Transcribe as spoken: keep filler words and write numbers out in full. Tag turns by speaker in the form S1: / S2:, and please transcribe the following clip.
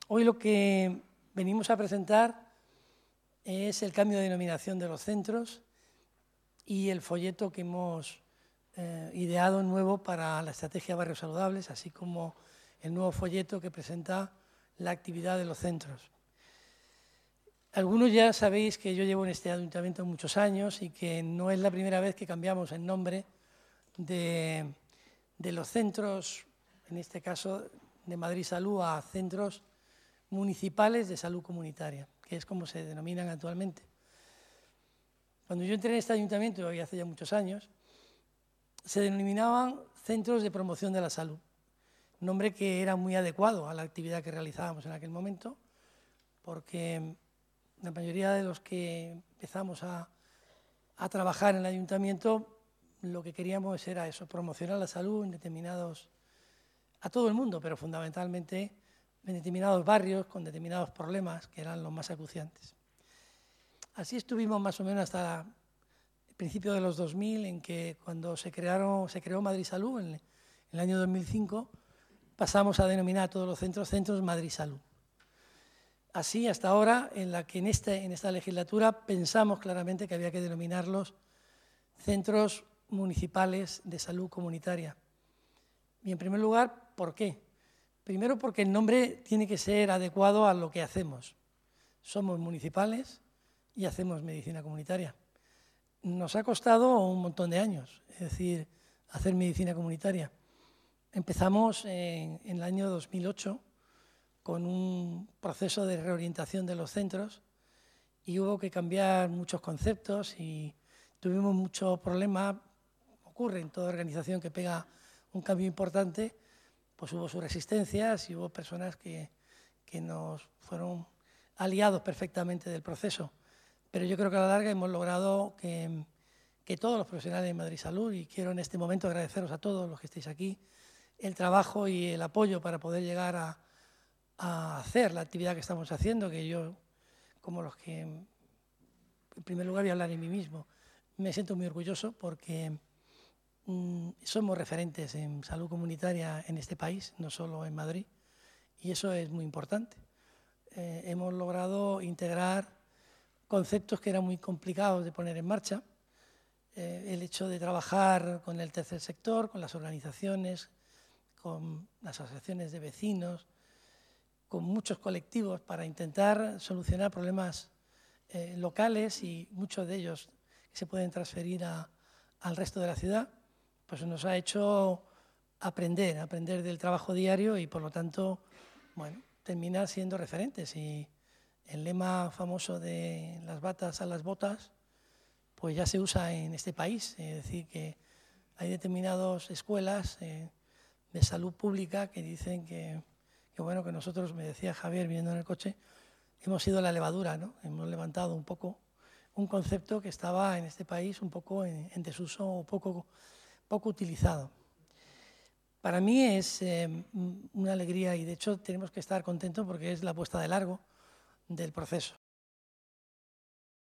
S1: Hoy lo que venimos a presentar es el cambio de denominación de los centros y el folleto que hemos eh, ideado nuevo para la estrategia Barrios Saludables, así como el nuevo folleto que presenta la actividad de los centros. Algunos ya sabéis que yo llevo en este ayuntamiento muchos años y que no es la primera vez que cambiamos el nombre de, de los centros, en este caso de Madrid Salud, a centros municipales de salud comunitaria, que es como se denominan actualmente. Cuando yo entré en este ayuntamiento, y hace ya muchos años, se denominaban centros de promoción de la salud, nombre que era muy adecuado a la actividad que realizábamos en aquel momento, porque la mayoría de los que empezamos a, a trabajar en el ayuntamiento, lo que queríamos era eso, promocionar la salud en determinados, a todo el mundo, pero fundamentalmente en determinados barrios con determinados problemas que eran los más acuciantes. Así estuvimos más o menos hasta el principio de los dos mil, en que cuando se, crearon, se creó Madrid Salud, en el año dos mil cinco, pasamos a denominar a todos los centros, centros Madrid Salud. Así hasta ahora, en la que en, este, en esta legislatura pensamos claramente que había que denominarlos centros municipales de salud comunitaria. Y en primer lugar, ¿por qué? Primero porque el nombre tiene que ser adecuado a lo que hacemos. Somos municipales y hacemos medicina comunitaria. Nos ha costado un montón de años, es decir, hacer medicina comunitaria. Empezamos en, en el año dos mil ocho con un proceso de reorientación de los centros y hubo que cambiar muchos conceptos y tuvimos muchos problemas. Ocurre en toda organización que pega un cambio importante, pues hubo sus resistencias y hubo personas que, que nos fueron aliados perfectamente del proceso. Pero yo creo que a la larga hemos logrado que, que todos los profesionales de Madrid Salud, y quiero en este momento agradeceros a todos los que estéis aquí, el trabajo y el apoyo para poder llegar a, a hacer la actividad que estamos haciendo, que yo, como los que, en primer lugar voy a hablar en mí mismo, me siento muy orgulloso porque mm, somos referentes en salud comunitaria en este país, no solo en Madrid, y eso es muy importante. Eh, hemos logrado integrar conceptos que eran muy complicados de poner en marcha, eh, el hecho de trabajar con el tercer sector, con las organizaciones, con las asociaciones de vecinos, con muchos colectivos para intentar solucionar problemas eh, locales y muchos de ellos que se pueden transferir a, al resto de la ciudad, pues nos ha hecho aprender, aprender del trabajo diario y por lo tanto, bueno, terminar siendo referentes. Y el lema famoso de las batas a las botas, pues ya se usa en este país, es decir, que hay determinadas escuelas eh, de salud pública que dicen que, que, bueno, que nosotros, me decía Javier viendo en el coche, hemos sido la levadura, ¿no? Hemos levantado un poco un concepto que estaba en este país un poco en, en desuso o poco, poco utilizado. Para mí es eh, una alegría y de hecho tenemos que estar contentos porque es la puesta de largo del proceso.